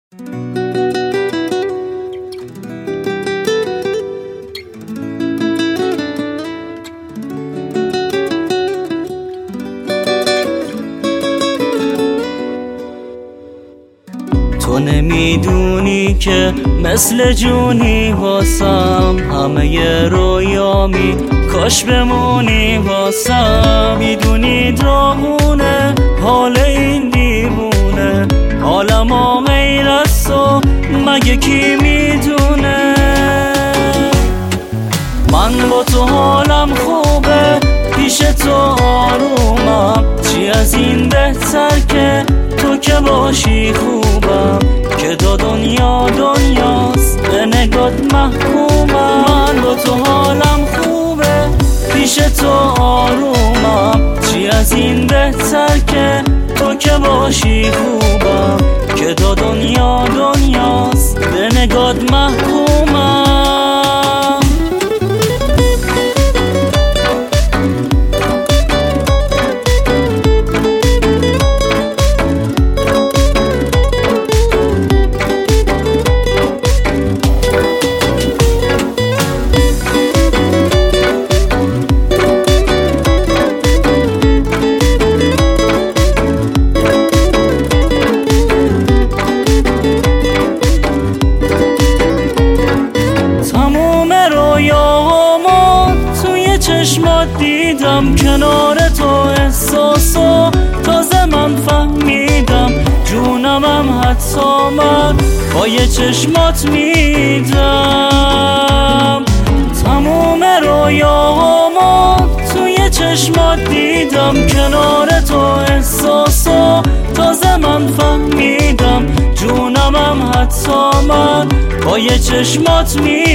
تو نمیدونی که مثل جونی واسم، همه رویامی کاش بمونی واسم. میدونی داغونه حال این دیوونه، حالم غیر از تو مگه کی میدونه؟ من با تو حالم خوبه، پیش تو آرومم، چی از این بهتر که تو که باشی خوبم، که دو دنیا دنیاست به نگات محکومم. من با تو حالم خوبه، پیش تو آرومم، چی از این بهتر که تو که باشی خوبم، که دو دنیا دنیاست به نگات محکومم. چشمات دیدم کنار تو، احساسو تازه من فهمیدم، جونمم حتی من با یه چشمات میدم. تموم رویامو توی چشمات دیدم کنار تو، احساسو تازه من فهمیدم، جونمم حتی من با یه چشمات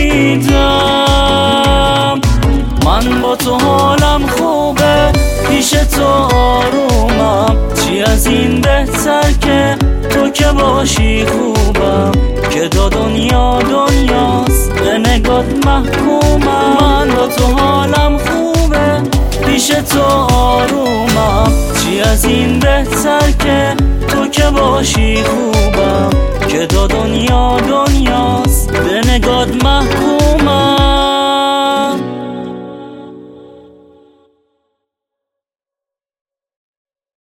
میدم. من با تو حالم خوبه، پیش تو آرومم، چی از این بهتر که تو که باشی خوبم، که دو دنیا دنیاست به نگات محکومم. من با تو حالم خوبه، پیش تو آرومم، چی از این بهتر که تو که باشی خوبم، که